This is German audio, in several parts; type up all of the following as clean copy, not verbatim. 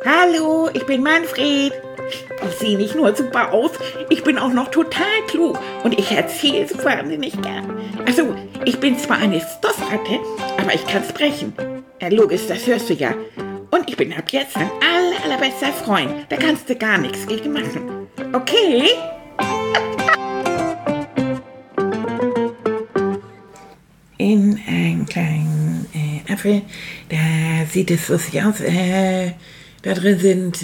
Hallo, ich bin Manfred. Ich sehe nicht nur super aus, ich bin auch noch total klug und ich erzähle es wahnsinnig gern. Also, ich bin zwar eine Stoffratte, aber ich kann sprechen. Ja, logisch, das hörst du ja. Und ich bin ab jetzt dein allerbester Freund. Da kannst du gar nichts gegen machen. Okay? In einem kleinen Apfel, da sieht es lustig aus. Da drin sind,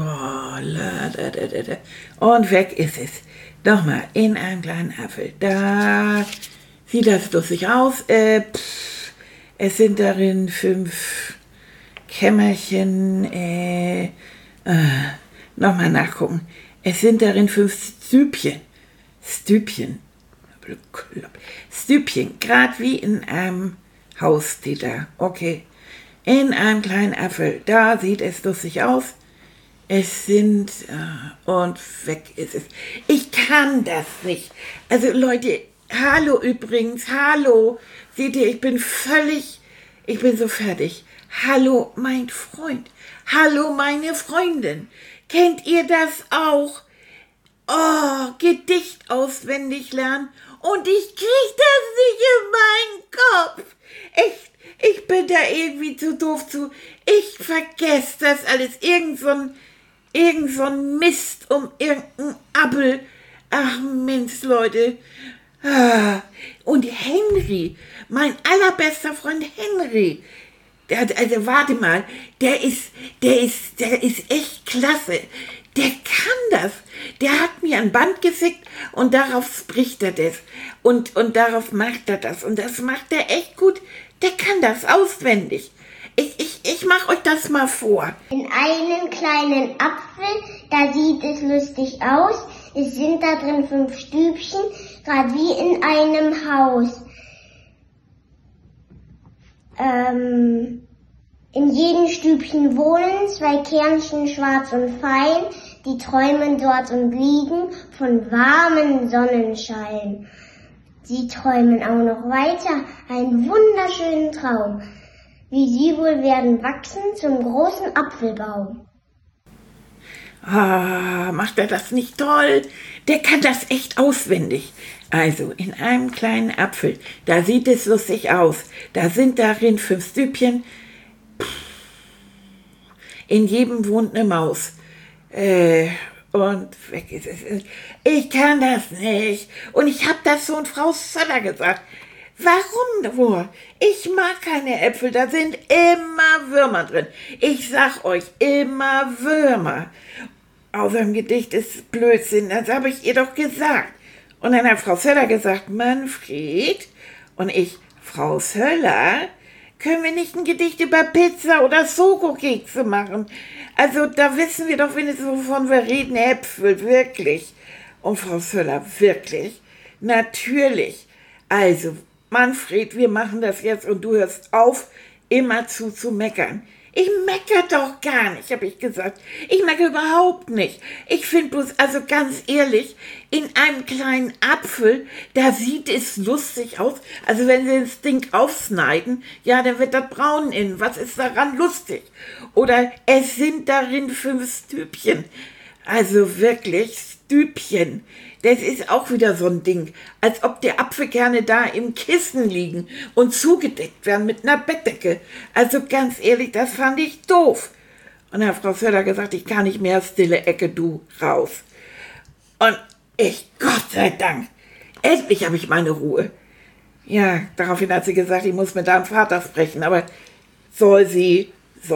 und weg ist es. Nochmal, in einem kleinen Apfel. Da sieht das lustig aus. Es sind darin 5 Kämmerchen. Nochmal nachgucken. Es sind darin 5 Stübchen. Stübchen, gerade wie in einem Haus steht da. Okay. In einem kleinen Apfel, da sieht es lustig aus. Es sind, und weg ist es. Ich kann das nicht. Also Leute, hallo übrigens, hallo. Seht ihr, ich bin so fertig. Hallo mein Freund, hallo meine Freundin. Kennt ihr das auch? Oh, Gedicht auswendig lernen und ich krieg das nicht in meinen Kopf. Echt. Ich bin da irgendwie zu doof zu. Ich vergesse das alles. Irgend so ein Mist um irgendeinen Appel. Ach Mensch, Leute. Und Henry, mein allerbester Freund Henry. Also warte mal, der ist echt klasse. Der kann das. Der hat mir ein Band gefickt und darauf spricht er das. Und darauf macht er das. Und das macht er echt gut. Der kann das auswendig. Ich mach euch das mal vor. In einem kleinen Apfel, da sieht es lustig aus. Es sind da drin 5 Stübchen, gerade wie in einem Haus. In jedem Stübchen wohnen 2 Kernchen, schwarz und fein. Die träumen dort und liegen von warmen Sonnenschein. Sie träumen auch noch weiter, einen wunderschönen Traum, wie sie wohl werden wachsen zum großen Apfelbaum. Macht er das nicht toll? Der kann das echt auswendig. Also, in einem kleinen Apfel, da sieht es lustig aus. Da sind darin 5 Stübchen. In jedem wohnt eine Maus. Und weg ist es. Ich kann das nicht. Und ich habe das schon Frau Söller gesagt. Warum nur? Ich mag keine Äpfel, da sind immer Würmer drin. Ich sag euch, immer Würmer. Außer im Gedicht ist Blödsinn, das habe ich ihr doch gesagt. Und dann hat Frau Söller gesagt, Manfred. Und ich, Frau Söller, können wir nicht ein Gedicht über Pizza oder Schokokekse machen? Also da wissen wir doch wenigstens, wovon wir reden. Äpfel, wirklich. Und Frau Söller, wirklich? Natürlich. Also, Manfred, wir machen das jetzt und du hörst auf, immer zu meckern. Ich meckere doch gar nicht, habe ich gesagt. Ich meckere überhaupt nicht. Ich finde bloß, also ganz ehrlich, in einem kleinen Apfel, da sieht es lustig aus. Also wenn sie das Ding aufschneiden, ja, dann wird das braun innen. Was ist daran lustig? Oder es sind darin 5 Stübchen. Also wirklich, Stübchen. Das ist auch wieder so ein Ding, als ob die Apfelkerne da im Kissen liegen und zugedeckt werden mit einer Bettdecke. Also ganz ehrlich, das fand ich doof. Und dann hat Frau Söller gesagt, ich kann nicht mehr, stille Ecke, du raus. Und ich, Gott sei Dank, endlich habe ich meine Ruhe. Ja, daraufhin hat sie gesagt, ich muss mit deinem Vater sprechen, aber soll sie,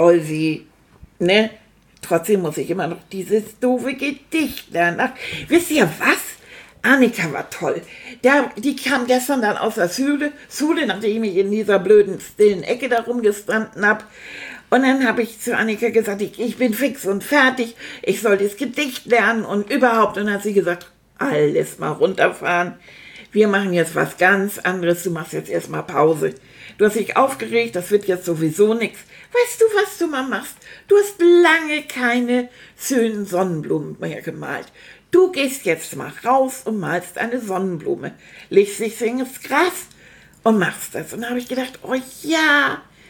ne? Trotzdem muss ich immer noch dieses doofe Gedicht lernen. Ach, wisst ihr was? Annika war toll. Die kam gestern dann aus der Schule, nachdem ich in dieser blöden, stillen Ecke da rumgestanden habe. Und dann habe ich zu Annika gesagt, ich bin fix und fertig, ich soll das Gedicht lernen und überhaupt. Und dann hat sie gesagt, alles mal runterfahren. Wir machen jetzt was ganz anderes, du machst jetzt erstmal Pause. Du hast dich aufgeregt, das wird jetzt sowieso nichts. Weißt du, was du mal machst? Du hast lange keine schönen Sonnenblumen mehr gemalt. Du gehst jetzt mal raus und malst eine Sonnenblume. Legst dich ins Gras und machst das. Und da habe ich gedacht, oh ja,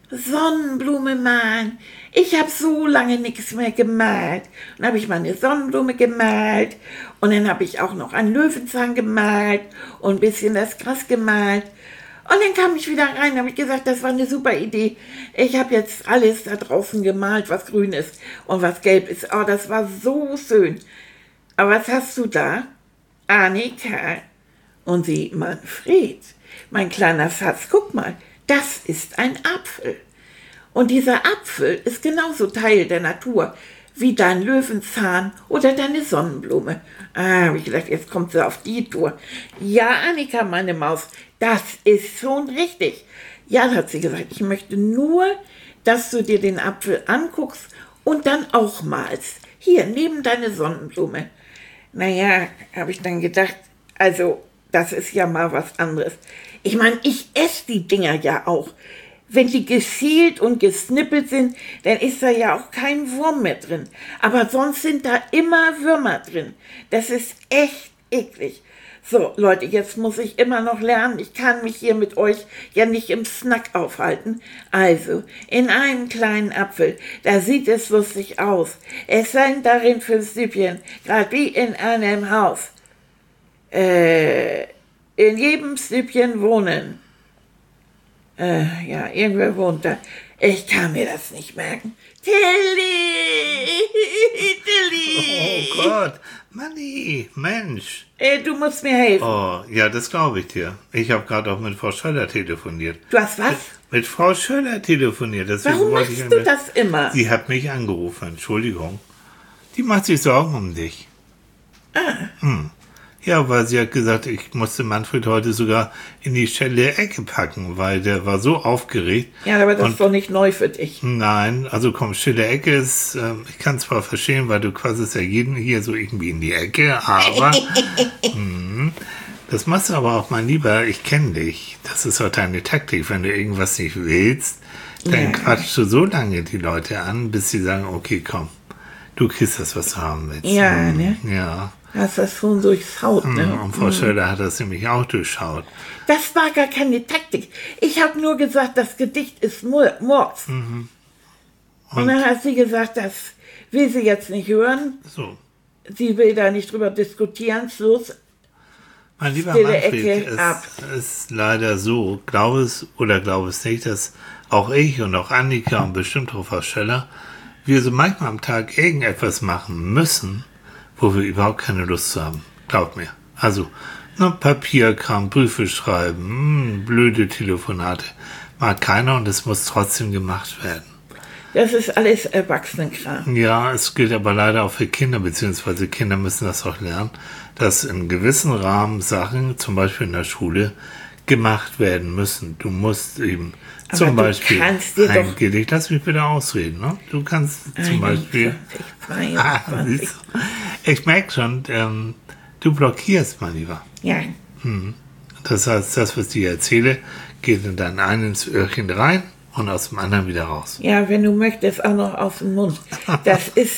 Sonnenblume malen. Ich habe so lange nichts mehr gemalt. Dann habe ich mal eine Sonnenblume gemalt und dann habe ich auch noch einen Löwenzahn gemalt und ein bisschen das Gras gemalt. Und dann kam ich wieder rein, habe ich gesagt, das war eine super Idee. Ich habe jetzt alles da draußen gemalt, was grün ist und was gelb ist. Oh, das war so schön. Aber was hast du da? Annika und sie, Manfred, mein kleiner Schatz, guck mal, das ist ein Apfel. Und dieser Apfel ist genauso Teil der Natur wie dein Löwenzahn oder deine Sonnenblume. Habe ich gedacht, jetzt kommt sie auf die Tour. Ja, Annika, meine Maus, das ist schon richtig. Ja, hat sie gesagt, ich möchte nur, dass du dir den Apfel anguckst und dann auch malst. Hier, neben deine Sonnenblume. Naja, habe ich dann gedacht, also, das ist ja mal was anderes. Ich meine, ich esse die Dinger ja auch. Wenn die geschält und gesnippelt sind, dann ist da ja auch kein Wurm mehr drin. Aber sonst sind da immer Würmer drin. Das ist echt eklig. So, Leute, jetzt muss ich immer noch lernen. Ich kann mich hier mit euch ja nicht im Snack aufhalten. Also, in einem kleinen Apfel, da sieht es lustig aus. Es sind darin 5 Süppchen, gerade wie in einem Haus. In jedem Süppchen wohnen. Ja, irgendwer wohnt da. Ich kann mir das nicht merken. Tilly! Tilly! Oh Gott, Manni, Mensch. Du musst mir helfen. Oh, ja, das glaube ich dir. Ich habe gerade auch mit Frau Schöller telefoniert. Du hast was? Mit Frau Schöller telefoniert. Deswegen Warum wollte machst du das immer? Sie hat mich angerufen, Entschuldigung. Die macht sich Sorgen um dich. Ja, weil sie hat gesagt, ich musste Manfred heute sogar in die schelle Ecke packen, weil der war so aufgeregt. Ja, aber das ist doch nicht neu für dich. Nein, also komm, stille Ecke ist, ich kann zwar verstehen, weil du quasi ja jeden hier so irgendwie in die Ecke, aber das machst du aber auch mal lieber, ich kenne dich. Das ist auch deine Taktik, wenn du irgendwas nicht willst, dann quatschst du so lange die Leute an, bis sie sagen, okay, komm, du kriegst das, was du haben willst. Ja, ne? Ja. Hast das schon durchschaut, ne? Und Frau Schöller hat das nämlich auch durchschaut. Das war gar keine Taktik. Ich habe nur gesagt, das Gedicht ist Murks. Und dann hat sie gesagt, das will sie jetzt nicht hören. So. Sie will da nicht drüber diskutieren. Schluss. Mein lieber Stille Manfred, Ecke ab. es ist leider so, glaube es oder glaube es nicht, dass auch ich und auch Annika und bestimmt auch Frau Schöller, wir so manchmal am Tag irgendetwas machen müssen, wo wir überhaupt keine Lust zu haben. Glaub mir. Also, Papierkram, Briefe schreiben, blöde Telefonate. Mag keiner und es muss trotzdem gemacht werden. Das ist alles Erwachsenenkram. Ja, es gilt aber leider auch für Kinder, beziehungsweise Kinder müssen das auch lernen, dass in gewissen Rahmen Sachen, zum Beispiel in der Schule, gemacht werden müssen. Du musst eben Aber zum du Beispiel kannst dir ein doch- Gedicht, lass mich bitte ausreden, ne? Du kannst zum Beispiel... 22. Siehst du? Ich merke schon, du blockierst, mein Lieber. Ja, Das heißt, das, was ich dir erzähle, geht in dein einen ins Öhrchen rein und aus dem anderen wieder raus. ja, wenn du möchtest, auch noch aus dem Mund. Das ist...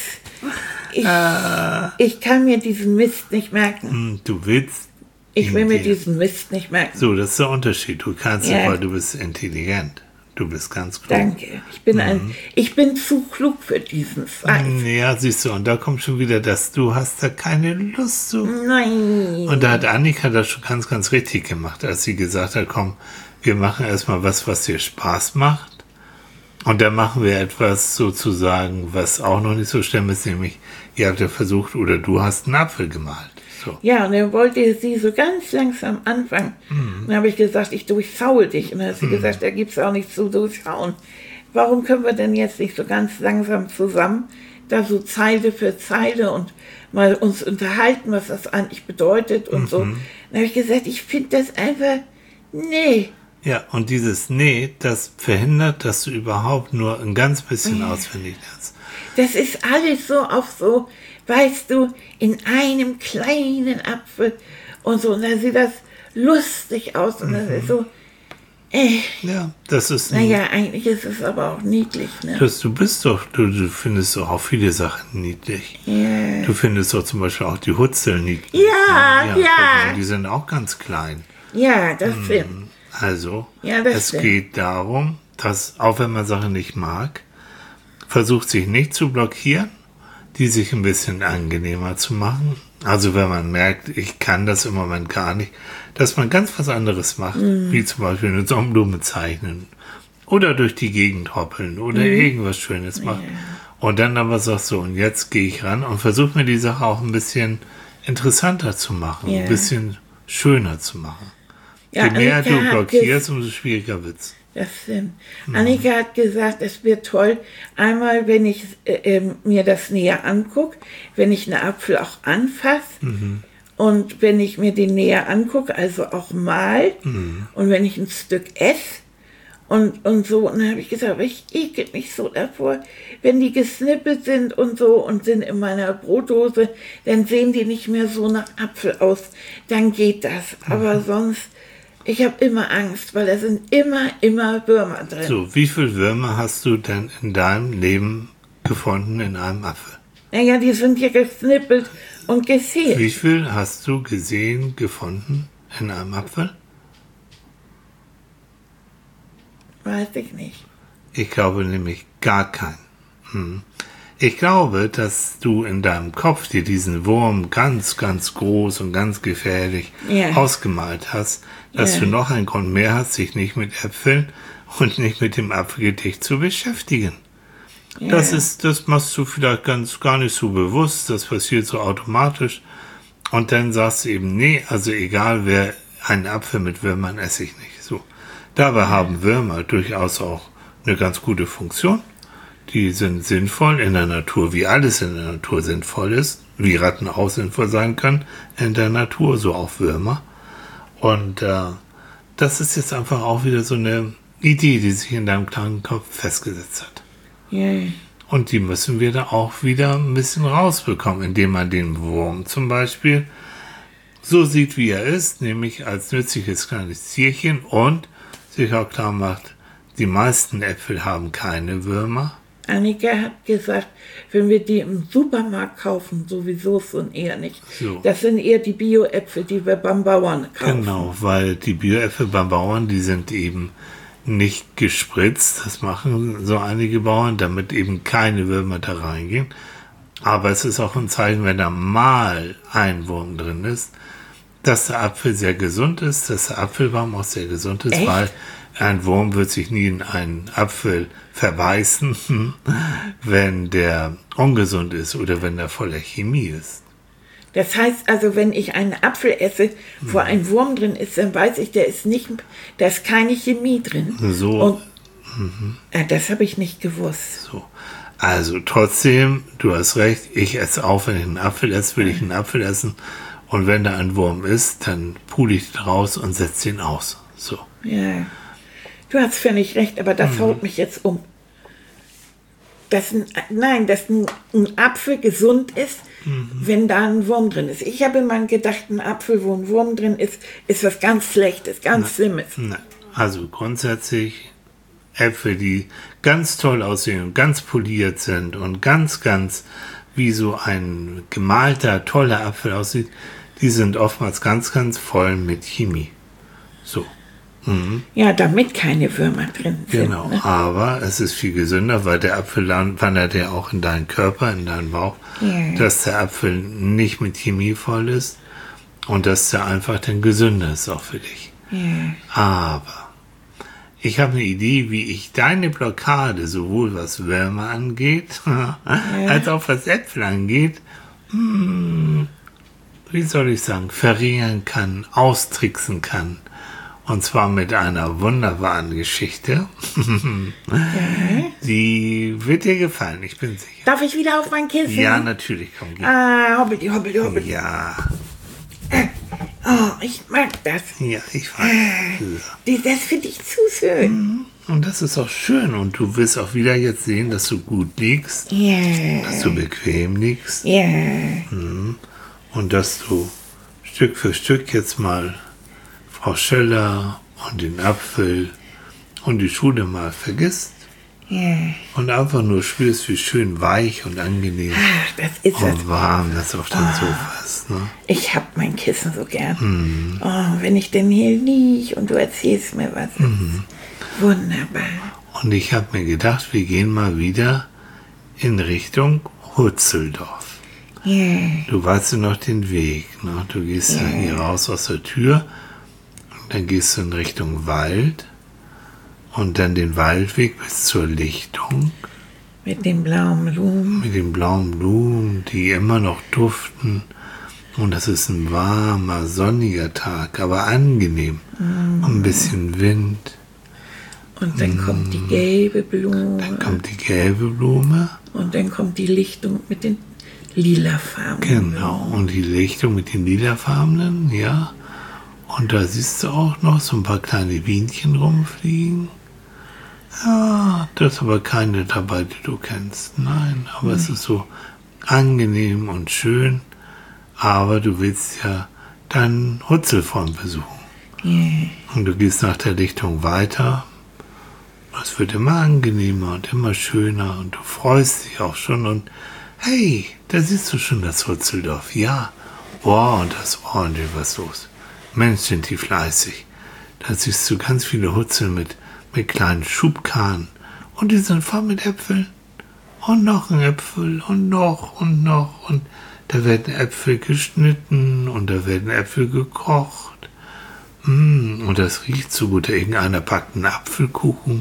Ich kann mir diesen Mist nicht merken. Du willst... Ich will mir in dir- diesen Mist nicht merken. So, das ist der Unterschied. Du kannst Ja. es, weil du bist intelligent. Du bist ganz klug. Danke. Ich bin zu klug für diesen Scheiß. Ja, siehst du, und da kommt schon wieder das, du hast da keine Lust zu. Nein. Und da hat Annika das schon ganz, ganz richtig gemacht, als sie gesagt hat, komm, wir machen erstmal was dir Spaß macht. Und dann machen wir etwas sozusagen, was auch noch nicht so schlimm ist, nämlich, ihr habt ja versucht, oder du hast einen Apfel gemalt. So. Ja, und dann wollte sie so ganz langsam anfangen. Dann habe ich gesagt, ich durchschaue dich. Und dann hat sie gesagt, da gibt es auch nichts zu durchschauen. Warum können wir denn jetzt nicht so ganz langsam zusammen, da so Zeile für Zeile und mal uns unterhalten, was das eigentlich bedeutet und so. Dann habe ich gesagt, ich finde das einfach, nee. Ja, und dieses Nee, das verhindert, dass du überhaupt nur ein ganz bisschen auswendig lernst. Das ist alles so auf so, weißt du, in einem kleinen Apfel und so. Und da sieht das lustig aus und das ist so, Ja, das ist naja, eigentlich ist es aber auch niedlich, ne? du bist doch, du findest doch auch viele Sachen niedlich. Ja. Du findest doch zum Beispiel auch die Hutzel niedlich. Ja, ne? ja. Die sind auch ganz klein. Ja, das stimmt. Also, Ja, das es stimmt. geht darum, dass, auch wenn man Sachen nicht mag, versucht sich nicht zu blockieren, die sich ein bisschen angenehmer zu machen. Also wenn man merkt, ich kann das im Moment gar nicht, dass man ganz was anderes macht, wie zum Beispiel eine Sonnenblume zeichnen oder durch die Gegend hoppeln oder irgendwas Schönes macht. Und dann aber sagst so, und jetzt gehe ich ran und versuche mir die Sache auch ein bisschen interessanter zu machen, ein bisschen schöner zu machen. Ja, Je mehr Annika du blockierst, umso schwieriger wird's. Das stimmt. Annika hat gesagt, es wird toll, einmal, wenn ich mir das näher angucke, wenn ich einen Apfel auch anfasse und wenn ich mir den näher angucke, also auch mal und wenn ich ein Stück esse und so. Und dann habe ich gesagt, aber ich ekel mich so davor, wenn die gesnippelt sind und so und sind in meiner Brotdose, dann sehen die nicht mehr so nach Apfel aus. Dann geht das. Aber sonst... Ich habe immer Angst, weil da sind immer Würmer drin. So, wie viele Würmer hast du denn in deinem Leben gefunden in einem Apfel? Naja, die sind ja gesnippelt und geschält. Wie viel hast du gesehen, gefunden in einem Apfel? Weiß ich nicht. Ich glaube nämlich gar keinen. Ich glaube, dass du in deinem Kopf dir diesen Wurm ganz, ganz groß und ganz gefährlich ausgemalt hast, dass du noch einen Grund mehr hast, sich nicht mit Äpfeln und nicht mit dem Apfelgedicht zu beschäftigen. Ja. Das machst du vielleicht gar nicht so bewusst, das passiert so automatisch. Und dann sagst du eben, nee, also egal wer einen Apfel mit Würmern esse ich nicht. So. Dabei haben Würmer durchaus auch eine ganz gute Funktion. Die sind sinnvoll in der Natur, wie alles in der Natur sinnvoll ist, wie Ratten auch sinnvoll sein können in der Natur, so auch Würmer. Und das ist jetzt einfach auch wieder so eine Idee, die sich in deinem kleinen Kopf festgesetzt hat. Yeah. Und die müssen wir da auch wieder ein bisschen rausbekommen, indem man den Wurm zum Beispiel so sieht, wie er ist, nämlich als nützliches kleines Tierchen und sich auch klar macht, die meisten Äpfel haben keine Würmer. Annika hat gesagt, wenn wir die im Supermarkt kaufen, sowieso und eher nicht. So. Das sind eher die Bio-Äpfel, die wir beim Bauern kaufen. Genau, weil die Bio-Äpfel beim Bauern, die sind eben nicht gespritzt. Das machen so einige Bauern, damit eben keine Würmer da reingehen. Aber es ist auch ein Zeichen, wenn da mal ein Wurm drin ist, dass der Apfel sehr gesund ist, dass der Apfelbaum auch sehr gesund ist, weil ein Wurm wird sich nie in einen Apfel verbeißen, wenn der ungesund ist oder wenn er voller Chemie ist. Das heißt also, wenn ich einen Apfel esse, wo ein Wurm drin ist, dann weiß ich, da ist keine Chemie drin. So. Und, das habe ich nicht gewusst. So. Also trotzdem, du hast recht, ich esse auch, wenn ich einen Apfel esse, will ich einen Apfel essen. Und wenn da ein Wurm ist, dann pule ich den raus und setze ihn aus. So. Ja. Du hast völlig recht, aber das haut mich jetzt um. Dass ein Apfel gesund ist, wenn da ein Wurm drin ist. Ich habe immer gedacht, ein Apfel, wo ein Wurm drin ist, ist was ganz Schlechtes, ganz Schlimmes. Also grundsätzlich Äpfel, die ganz toll aussehen und ganz poliert sind und ganz, ganz wie so ein gemalter, toller Apfel aussieht, die sind oftmals ganz, ganz voll mit Chemie. So. Ja, damit keine Würmer drin sind. Genau, ne? Aber es ist viel gesünder, weil der Apfel wandert ja auch in deinen Körper, in deinen Bauch, dass der Apfel nicht mit Chemie voll ist und dass der einfach dann gesünder ist auch für dich. Aber ich habe eine Idee, wie ich deine Blockade, sowohl was Würmer angeht, als auch was Äpfel angeht, wie soll ich sagen, verringern kann, austricksen kann. Und zwar mit einer wunderbaren Geschichte. Die wird dir gefallen, ich bin sicher. Darf ich wieder auf mein Kissen? Ja, natürlich, komm, geh. Hoppeli, hoppeli, hoppeli. Ja. Oh, ich mag das. Ja, ich weiß. Das finde ich zu schön. Und das ist auch schön. Und du wirst auch wieder jetzt sehen, dass du gut liegst. Ja. Dass du bequem liegst. Ja. Und dass du Stück für Stück jetzt mal Frau Schöller und den Apfel und die Schule mal vergisst. Ja. Und einfach nur spürst, wie schön weich und angenehm das ist und warm das auf dem Sofa ist. Ne? Ich hab mein Kissen so gern. Oh, wenn ich denn hier liege und du erzählst mir was. Wunderbar. Und ich habe mir gedacht, wir gehen mal wieder in Richtung Hutzeldorf. Ja. Du weißt ja noch den Weg, ne? Du gehst ja hier raus aus der Tür und dann gehst du in Richtung Wald und dann den Waldweg bis zur Lichtung Mit den blauen Blumen. mit den blauen Blumen, die immer noch duften. Und das ist ein warmer, sonniger Tag, aber angenehm. Und ein bisschen Wind. Und dann kommt die gelbe Blume. Dann kommt die gelbe Blume. Und dann kommt die Lichtung mit den lila Farben. Genau. Und die Lichtung mit den lilafarbenen, ja. Und da siehst du auch noch so ein paar kleine Bienchen rumfliegen. Ja, das ist aber keine dabei, die du kennst. Nein, aber es ist so angenehm und schön. Aber du willst ja deinen Hutzelfreund besuchen. Ja. Und du gehst nach der Lichtung weiter. Es wird immer angenehmer und immer schöner und du freust dich auch schon und hey, da siehst du schon das Hutzeldorf. Ja, boah, und das ordentlich was los. Mensch, sind die fleißig. Da siehst du ganz viele Hutzel mit kleinen Schubkarren und die sind voll mit Äpfeln. Und noch ein Äpfel und noch und noch und da werden Äpfel geschnitten und da werden Äpfel gekocht. Und das riecht so gut. Irgendeiner packt einen Apfelkuchen.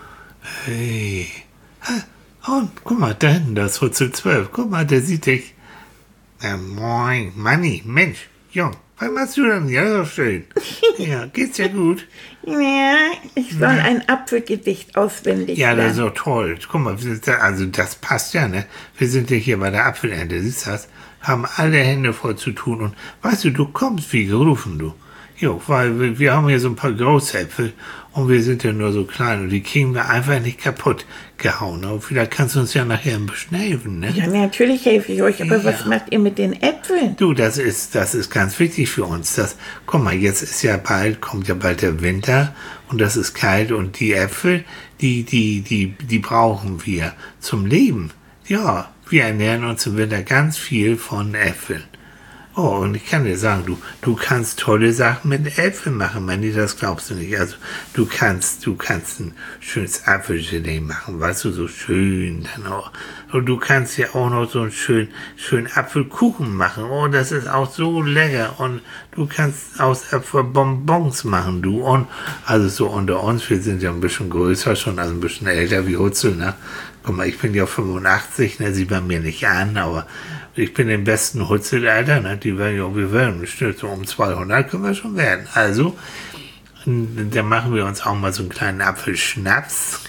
Hey. Und guck mal, da hinten, das Hutzel 12. Guck mal, der sieht dich. Moin, Manni, Mensch, Jung, was machst du denn? Ja, so schön. Ja, geht's ja gut? Ja, ich soll ein Apfelgedicht auswendig Ja, das ist lernen. doch toll. Guck mal, also das passt ja, ne? Wir sind ja hier bei der Apfelernte, siehst du das? Haben alle Hände voll zu tun und weißt du kommst wie gerufen, du. Jo, weil wir haben hier so ein paar Großäpfel und wir sind ja nur so klein und die kriegen wir einfach nicht kaputt gehauen. Aber vielleicht kannst du uns ja nachher ein bisschen helfen, ne? Ja, natürlich helfe ich euch, aber was macht ihr mit den Äpfeln? Du, das ist ganz wichtig für uns. Guck mal, kommt ja bald der Winter und das ist kalt und die Äpfel, die brauchen wir zum Leben. Ja, wir ernähren uns im Winter ganz viel von Äpfeln. Oh, und ich kann dir sagen, du kannst tolle Sachen mit Äpfeln machen, Manni, das glaubst du nicht. Also, du kannst ein schönes Apfelgelee machen, weißt du, so schön dann auch. Und du kannst ja auch noch so einen schönen Apfelkuchen machen. Oh, das ist auch so lecker. Und du kannst aus Äpfelbonbons machen, du. Und, also so unter uns, wir sind ja ein bisschen größer schon, also ein bisschen älter wie Hutzel, ne? Guck mal, ich bin ja 85, ne, sieht man mir nicht an, aber ich bin im besten Hutzelalter, ne, wir werden bestimmt so um 200 können wir schon werden. Also, dann machen wir uns auch mal so einen kleinen Apfelschnaps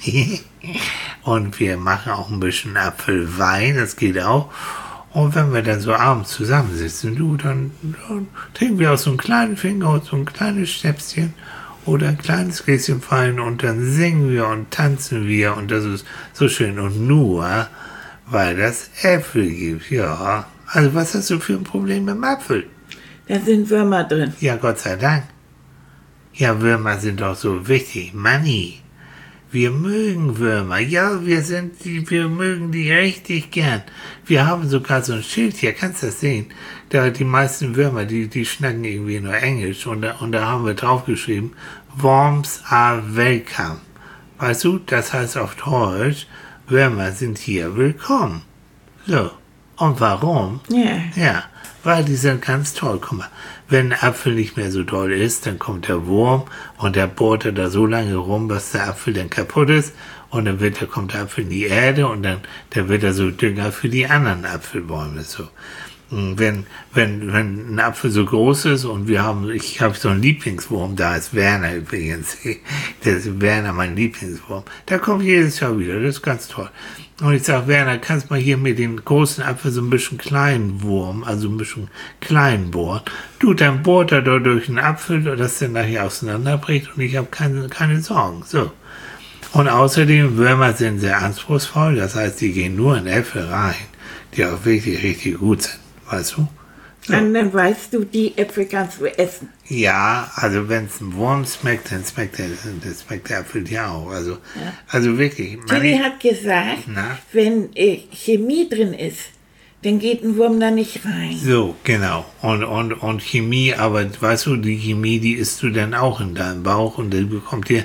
und wir machen auch ein bisschen Apfelwein, das geht auch. Und wenn wir dann so abends zusammensitzen, dann trinken wir aus so einem kleinen Finger so ein kleines Schnäpschen oder ein kleines Gläschen Wein und dann singen wir und tanzen wir und das ist so schön. Und nur, weil das Äpfel gibt, ja. Also was hast du für ein Problem mit dem Apfel? Da sind Würmer drin. Ja, Gott sei Dank. Ja, Würmer sind doch so wichtig. Manni, wir mögen Würmer. Ja, wir mögen die richtig gern. Wir haben sogar so ein Schild hier, kannst du das sehen? Die meisten Würmer, die schnacken irgendwie nur Englisch und da haben wir draufgeschrieben, Worms are welcome. Weißt du, das heißt auf Deutsch, Würmer sind hier willkommen. So. Und warum? Ja. Ja, weil die sind ganz toll. Guck mal, wenn ein Apfel nicht mehr so doll ist, dann kommt der Wurm und der bohrt da so lange rum, bis der Apfel dann kaputt ist und dann kommt der Apfel in die Erde und dann wird er so Dünger für die anderen Apfelbäume. So. Wenn ein Apfel so groß ist und ich habe so einen Lieblingswurm, da ist Werner übrigens, der ist Werner mein Lieblingswurm, der kommt jedes Jahr wieder, das ist ganz toll. Und ich sage, Werner, kannst mal hier mit den großen Apfel so ein bisschen kleinen Wurm, also ein bisschen klein bohren. Du, dann bohrt er da durch einen Apfel, dass der nachher auseinanderbricht und ich habe keine Sorgen. So. Und außerdem, Würmer sind sehr anspruchsvoll, das heißt, die gehen nur in Äpfel rein, die auch wirklich richtig gut sind. Weißt du? So. Und dann weißt du, die Äpfel kannst du essen. Ja, also wenn es ein Wurm schmeckt, dann schmeckt der Apfel ja auch. Also wirklich. Tilly hat gesagt, wenn Chemie drin ist, dann geht ein Wurm da nicht rein. So, genau. Und Chemie, aber weißt du, die Chemie, die isst du dann auch in deinem Bauch und dann bekommt dir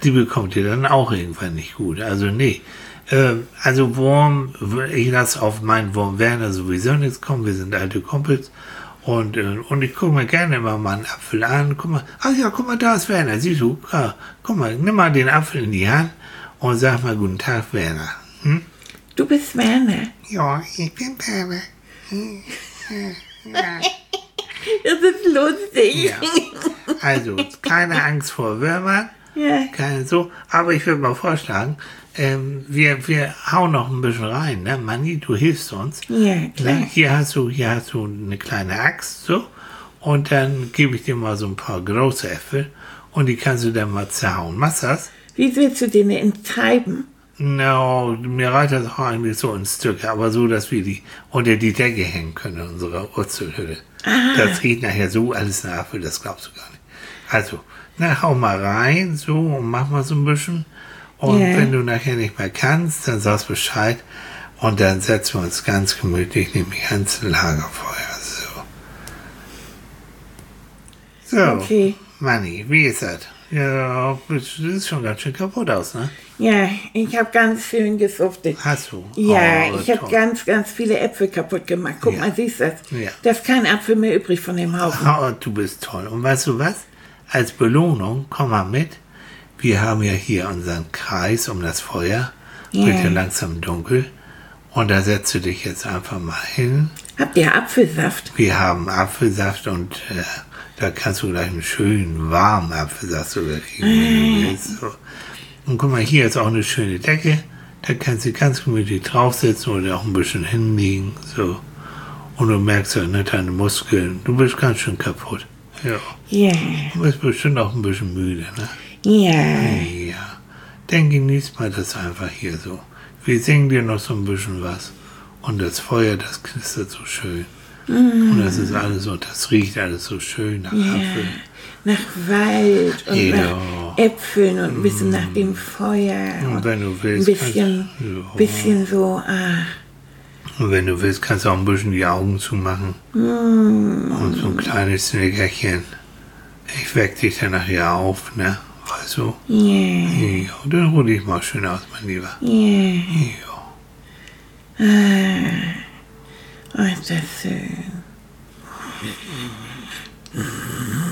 die bekommt ihr dann auch irgendwann nicht gut. Also nee. Also Wurm, ich lasse auf meinen Wurm Werner sowieso nichts kommen. Wir sind alte Kumpels. Und ich gucke mir gerne immer mal einen Apfel an. Guck mal, ach ja, guck mal, da ist Werner. Siehst du? Ja, guck mal, nimm mal den Apfel in die Hand und sag mal guten Tag, Werner. Hm? Du bist Werner. Ja, ich bin Werner. Ja. Das ist lustig. Ja. Also, keine Angst vor Würmern. Ja. Keine so. Aber ich würde mal vorschlagen, wir hauen noch ein bisschen rein, ne? Manni, du hilfst uns. Ja, klar. Ne? Hier hast du eine kleine Axt, so. Und dann gebe ich dir mal so ein paar große Äpfel und die kannst du dann mal zerhauen. Machst du das? Wie willst du den enttreiben? No, mir reicht das auch eigentlich so in Stücke, aber so, dass wir die unter die Decke hängen können in unserer Wurzelhütte. Das riecht nachher so alles nach Apfel, das glaubst du gar nicht. Also, na, hau mal rein, so, und mach mal so ein bisschen. Und wenn du nachher nicht mehr kannst, dann sagst Bescheid. Und dann setzen wir uns ganz gemütlich nämlich ans Lagerfeuer. So. Okay. Manni, wie ist das? Ja, das sieht schon ganz schön kaputt aus, ne? Ja, ich habe ganz schön gesuftet. Hast du? Ja, Oh, ich habe toll. ganz viele Äpfel kaputt gemacht. Guck mal, siehst du das? Ja. Da ist kein Apfel mehr übrig von dem Haufen. Oh, du bist toll. Und weißt du was? Als Belohnung, komm mal mit. Wir haben ja hier unseren Kreis um das Feuer. Wird ja langsam dunkel. Und da setzt du dich jetzt einfach mal hin. Habt ihr Apfelsaft? Wir haben Apfelsaft und da kannst du gleich einen schönen warmen Apfelsaft sogar kriegen, wenn du willst. So. Und guck mal, hier ist auch eine schöne Decke. Da kannst du ganz gemütlich draufsitzen oder auch ein bisschen hinlegen. So. Und du merkst ja nicht deine Muskeln. Du bist ganz schön kaputt. Ja. Ja, Du bist bestimmt auch ein bisschen müde, ne? ja. Ja. Dann genießt mal das einfach hier so. Wir singen dir noch so ein bisschen was. Und das Feuer, das knistert so schön. Und das ist alles so, das riecht alles so schön nach Apfel. Nach Wald und Ja. nach Äpfeln und ein bisschen nach dem Feuer. Und wenn du willst, ein bisschen so, und wenn du willst, kannst du auch ein bisschen die Augen zumachen. Und so ein kleines Nickerchen. Ich weck dich dann nachher auf, ne? Weißt du? ja, Ja, dann ruh dich mal schön aus, mein Lieber. ja. Ja. Oh, ist das schön.